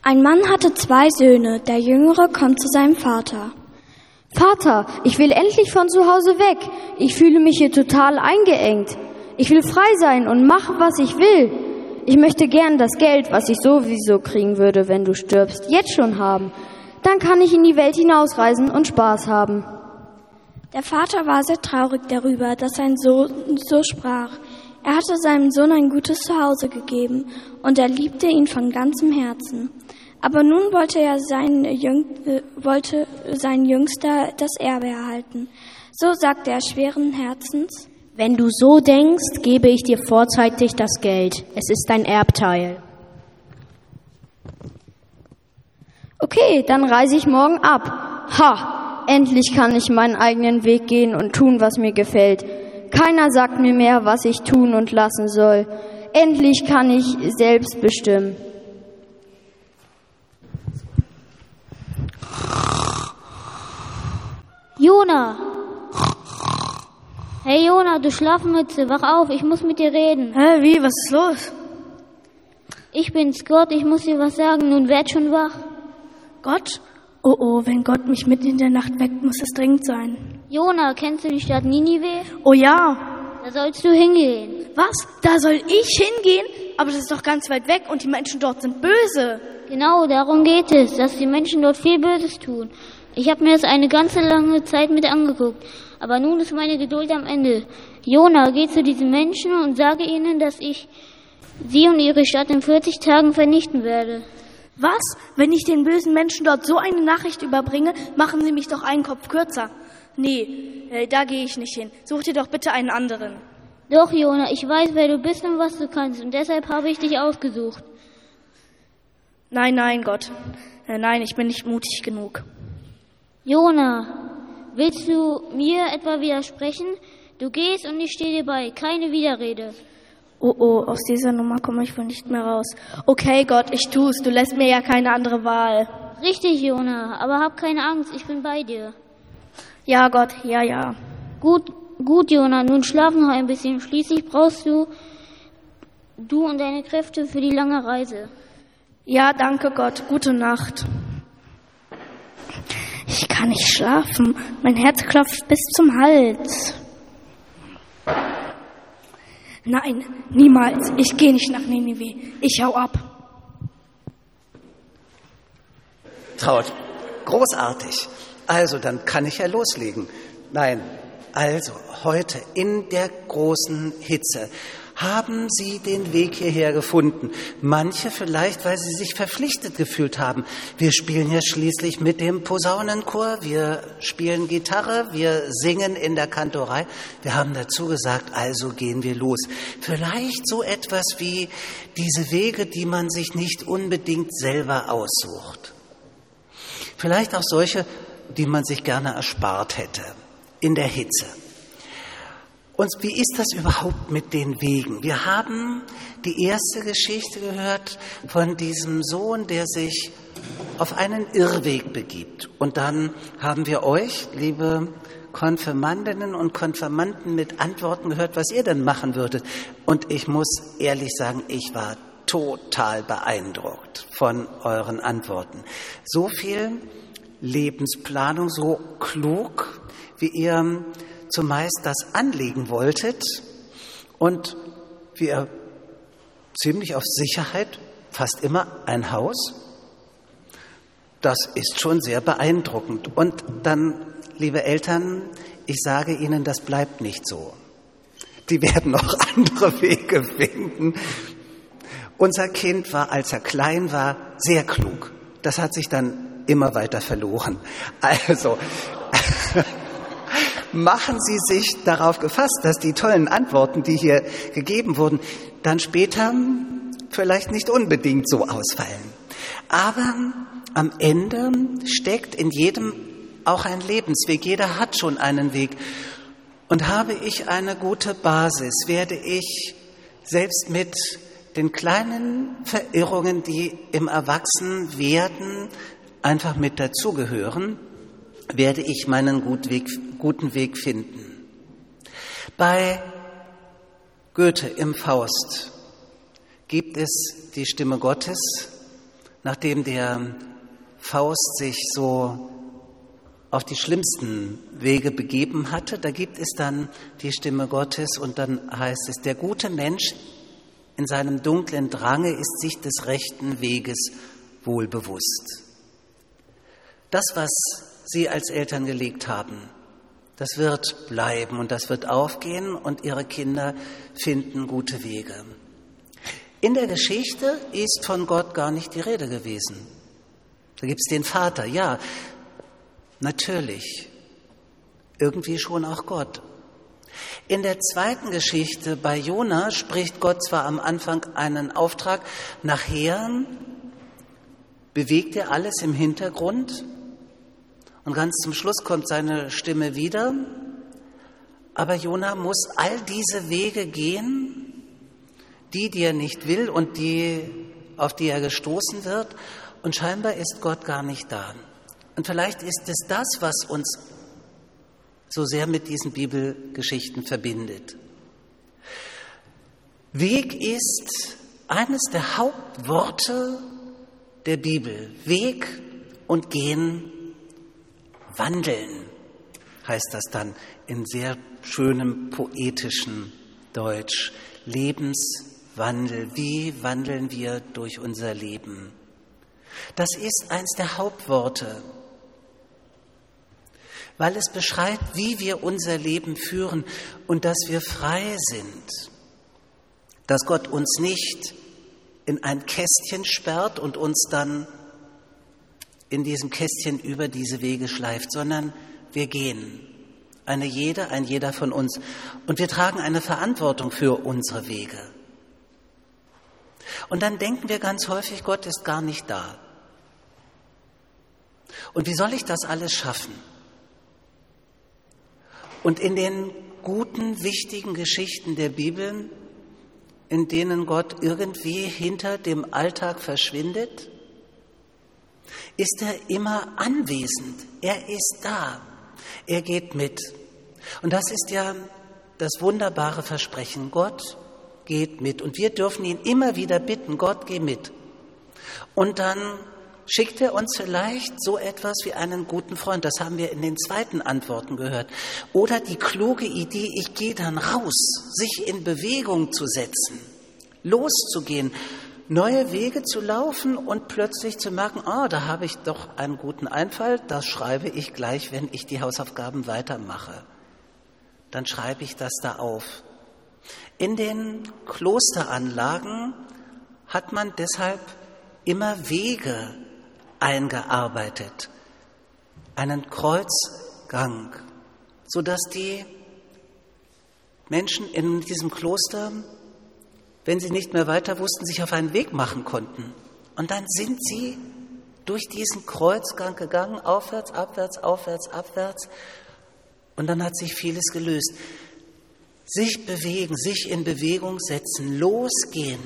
Ein Mann hatte 2 Söhne. Der Jüngere kommt zu seinem Vater. Vater, ich will endlich von zu Hause weg. Ich fühle mich hier total eingeengt. Ich will frei sein und mache, was ich will. Ich möchte gern das Geld, was ich sowieso kriegen würde, wenn du stirbst, jetzt schon haben. Dann kann ich in die Welt hinausreisen und Spaß haben. Der Vater war sehr traurig darüber, dass sein Sohn so sprach. Er hatte seinem Sohn ein gutes Zuhause gegeben und er liebte ihn von ganzem Herzen. Aber nun wollte sein Jüngster das Erbe erhalten. So sagte er schweren Herzens: Wenn du so denkst, gebe ich dir vorzeitig das Geld. Es ist dein Erbteil. Okay, dann reise ich morgen ab. Ha! Endlich kann ich meinen eigenen Weg gehen und tun, was mir gefällt. Keiner sagt mir mehr, was ich tun und lassen soll. Endlich kann ich selbst bestimmen. Jona! Hey Jona, du Schlafmütze, wach auf, ich muss mit dir reden. Hä, wie, was ist los? Ich bin's, Gott, ich muss dir was sagen, nun werd schon wach. Gott? Oh, wenn Gott mich mitten in der Nacht weckt, muss es dringend sein. Jona, kennst du die Stadt Ninive? Oh ja. Da sollst du hingehen. Was? Da soll ich hingehen? Aber das ist doch ganz weit weg und die Menschen dort sind böse. Genau, darum geht es, dass die Menschen dort viel Böses tun. Ich habe mir das eine ganze lange Zeit mit angeguckt, aber nun ist meine Geduld am Ende. Jona, geh zu diesen Menschen und sage ihnen, dass ich sie und ihre Stadt in 40 Tagen vernichten werde. Was? Wenn ich den bösen Menschen dort so eine Nachricht überbringe, machen sie mich doch einen Kopf kürzer. Nee, da gehe ich nicht hin. Such dir doch bitte einen anderen. Doch, Jona, ich weiß, wer du bist und was du kannst, und deshalb habe ich dich ausgesucht. Nein, Gott. Nein, ich bin nicht mutig genug. Jona, willst du mir etwa widersprechen? Du gehst und ich stehe dir bei, keine Widerrede. Oh, aus dieser Nummer komme ich wohl nicht mehr raus. Okay, Gott, ich tu's. Du lässt mir ja keine andere Wahl. Richtig, Jona, aber hab keine Angst, ich bin bei dir. Ja, Gott, ja. Gut, Jona, nun schlaf noch ein bisschen. Schließlich brauchst du und deine Kräfte für die lange Reise. Ja, danke Gott. Gute Nacht. Ich kann nicht schlafen. Mein Herz klopft bis zum Hals. Nein, niemals. Ich gehe nicht nach Ninive. Ich hau ab. Traut, großartig. Also, dann kann ich ja loslegen. Nein, also, heute in der großen Hitze haben Sie den Weg hierher gefunden. Manche vielleicht, weil Sie sich verpflichtet gefühlt haben. Wir spielen ja schließlich mit dem Posaunenchor, wir spielen Gitarre, wir singen in der Kantorei. Wir haben dazu gesagt, also gehen wir los. Vielleicht so etwas wie diese Wege, die man sich nicht unbedingt selber aussucht. Vielleicht auch solche, die man sich gerne erspart hätte in der Hitze. Und wie ist das überhaupt mit den Wegen? Wir haben die erste Geschichte gehört von diesem Sohn, der sich auf einen Irrweg begibt. Und dann haben wir euch, liebe Konfirmandinnen und Konfirmanden, mit Antworten gehört, was ihr denn machen würdet. Und ich muss ehrlich sagen, ich war total beeindruckt von euren Antworten. So viel Lebensplanung, so klug, wie ihr zumeist das anlegen wolltet und wie ihr ziemlich auf Sicherheit, fast immer ein Haus. Das ist schon sehr beeindruckend. Und dann, liebe Eltern, ich sage Ihnen, das bleibt nicht so. Die werden noch andere Wege finden. Unser Kind war, als er klein war, sehr klug. Das hat sich dann immer weiter verloren. Also machen Sie sich darauf gefasst, dass die tollen Antworten, die hier gegeben wurden, dann später vielleicht nicht unbedingt so ausfallen. Aber am Ende steckt in jedem auch ein Lebensweg. Jeder hat schon einen Weg. Und habe ich eine gute Basis, werde ich selbst mit den kleinen Verirrungen, die im Erwachsenwerden einfach mit dazugehören, werde ich meinen guten Weg finden. Bei Goethe im Faust gibt es die Stimme Gottes nachdem der Faust sich so auf die schlimmsten Wege begeben hatte, da gibt es dann die Stimme Gottes und dann heißt es, der gute Mensch in seinem dunklen Drange ist sich des rechten Weges wohl bewusst. Das, was Sie als Eltern gelegt haben, das wird bleiben und das wird aufgehen und Ihre Kinder finden gute Wege. In der Geschichte ist von Gott gar nicht die Rede gewesen. Da gibt es den Vater, ja, natürlich, irgendwie schon auch Gott. In der zweiten Geschichte bei Jona spricht Gott zwar am Anfang einen Auftrag, nachher bewegt er alles im Hintergrund und ganz zum Schluss kommt seine Stimme wieder, aber Jona muss all diese Wege gehen, die er nicht will und auf die er gestoßen wird, und scheinbar ist Gott gar nicht da. Und vielleicht ist es das, was uns so sehr mit diesen Bibelgeschichten verbindet. Weg ist eines der Hauptworte der Bibel. Weg und gehen, wandeln, heißt das dann in sehr schönem poetischen Deutsch. Lebenswandel, wie wandeln wir durch unser Leben? Das ist eins der Hauptworte, weil es beschreibt, wie wir unser Leben führen und dass wir frei sind, dass Gott uns nicht in ein Kästchen sperrt und uns dann in diesem Kästchen über diese Wege schleift, sondern wir gehen, ein jeder von uns, und wir tragen eine Verantwortung für unsere Wege. Und dann denken wir ganz häufig, Gott ist gar nicht da. Und wie soll ich das alles schaffen? Und in den guten, wichtigen Geschichten der Bibel, in denen Gott irgendwie hinter dem Alltag verschwindet, ist er immer anwesend. Er ist da. Er geht mit. Und das ist ja das wunderbare Versprechen. Gott geht mit. Und wir dürfen ihn immer wieder bitten, Gott, geh mit. Und dann schickt er uns vielleicht so etwas wie einen guten Freund. Das haben wir in den zweiten Antworten gehört. Oder die kluge Idee, ich gehe dann raus, sich in Bewegung zu setzen, loszugehen, neue Wege zu laufen und plötzlich zu merken, da habe ich doch einen guten Einfall, das schreibe ich gleich, wenn ich die Hausaufgaben weitermache. Dann schreibe ich das da auf. In den Klosteranlagen hat man deshalb immer Wege eingearbeitet, einen Kreuzgang, sodass die Menschen in diesem Kloster, wenn sie nicht mehr weiter wussten, sich auf einen Weg machen konnten. Und dann sind sie durch diesen Kreuzgang gegangen, aufwärts, abwärts, aufwärts, abwärts. Und dann hat sich vieles gelöst. Sich bewegen, sich in Bewegung setzen, losgehen.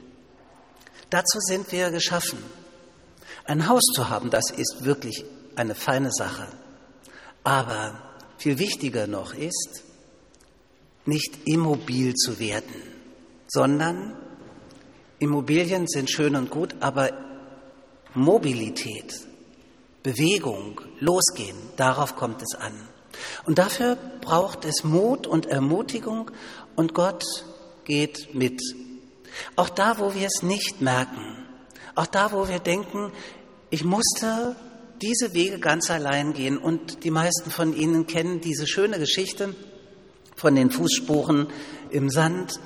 Dazu sind wir geschaffen. Ein Haus zu haben, das ist wirklich eine feine Sache. Aber viel wichtiger noch ist, nicht immobil zu werden, sondern Immobilien sind schön und gut, aber Mobilität, Bewegung, losgehen, darauf kommt es an. Und dafür braucht es Mut und Ermutigung und Gott geht mit. Auch da, wo wir es nicht merken, auch da, wo wir denken, ich musste diese Wege ganz allein gehen. Und die meisten von Ihnen kennen diese schöne Geschichte von den Fußspuren im Sand.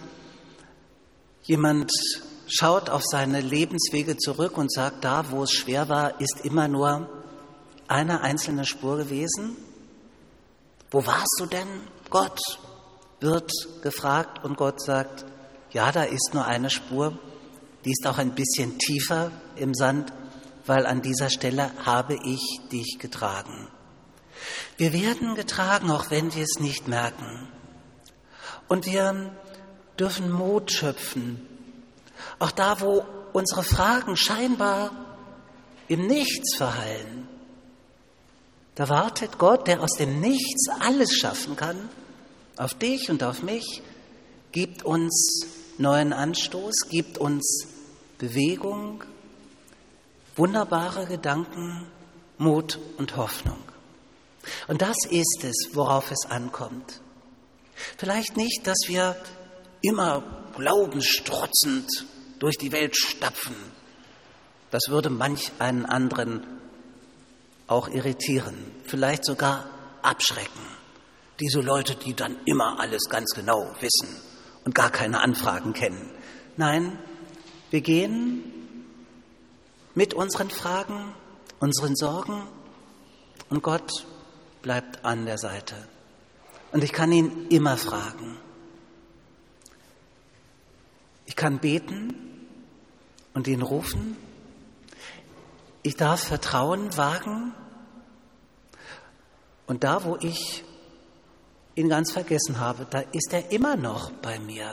Jemand schaut auf seine Lebenswege zurück und sagt, da, wo es schwer war, ist immer nur eine einzelne Spur gewesen. Wo warst du denn? Gott wird gefragt und Gott sagt, ja, da ist nur eine Spur. Die ist auch ein bisschen tiefer im Sand, weil an dieser Stelle habe ich dich getragen. Wir werden getragen, auch wenn wir es nicht merken. Und wir dürfen Mut schöpfen. Auch da, wo unsere Fragen scheinbar im Nichts verhallen. Da wartet Gott, der aus dem Nichts alles schaffen kann, auf dich und auf mich, gibt uns neuen Anstoß, gibt uns Bewegung, wunderbare Gedanken, Mut und Hoffnung. Und das ist es, worauf es ankommt. Vielleicht nicht, dass wir immer glaubensstrotzend durch die Welt stapfen. Das würde manch einen anderen auch irritieren, vielleicht sogar abschrecken. Diese Leute, die dann immer alles ganz genau wissen und gar keine Anfragen kennen. Nein, wir gehen mit unseren Fragen, unseren Sorgen und Gott bleibt an der Seite. Und ich kann ihn immer fragen. Ich kann beten und ihn rufen. Ich darf Vertrauen wagen. Und da, wo ich ihn ganz vergessen habe, da ist er immer noch bei mir.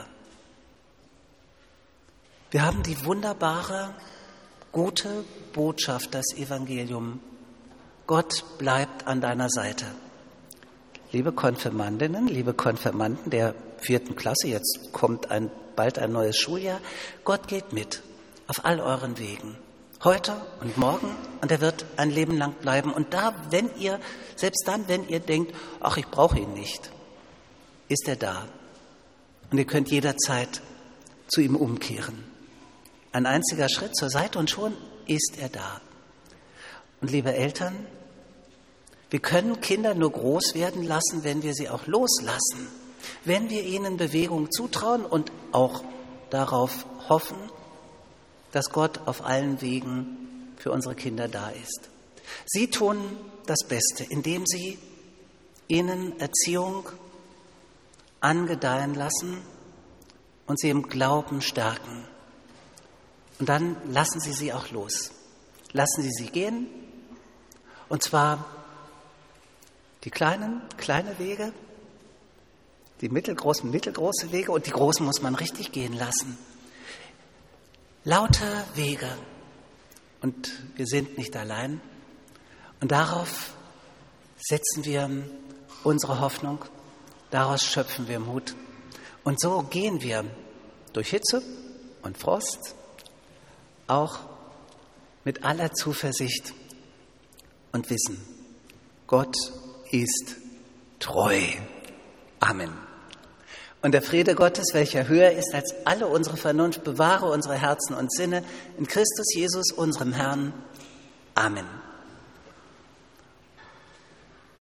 Wir haben die wunderbare, gute Botschaft, das Evangelium. Gott bleibt an deiner Seite. Liebe Konfirmandinnen, liebe Konfirmanden der 4. Klasse, jetzt kommt bald ein neues Schuljahr. Gott geht mit auf all euren Wegen. Heute und morgen, und er wird ein Leben lang bleiben. Und selbst dann, wenn ihr denkt, ach, ich brauche ihn nicht, ist er da. Und ihr könnt jederzeit zu ihm umkehren. Ein einziger Schritt zur Seite und schon ist er da. Und liebe Eltern, wir können Kinder nur groß werden lassen, wenn wir sie auch loslassen, wenn wir ihnen Bewegung zutrauen und auch darauf hoffen, dass Gott auf allen Wegen für unsere Kinder da ist. Sie tun das Beste, indem sie ihnen Erziehung angedeihen lassen und sie im Glauben stärken. Und dann lassen Sie sie auch los. Lassen Sie sie gehen. Und zwar die kleine Wege, die mittelgroße Wege und die großen muss man richtig gehen lassen. Lauter Wege. Und wir sind nicht allein. Und darauf setzen wir unsere Hoffnung. Daraus schöpfen wir Mut. Und so gehen wir durch Hitze und Frost, auch mit aller Zuversicht und Wissen, Gott ist treu. Amen. Und der Friede Gottes, welcher höher ist als alle unsere Vernunft, bewahre unsere Herzen und Sinne in Christus Jesus, unserem Herrn. Amen.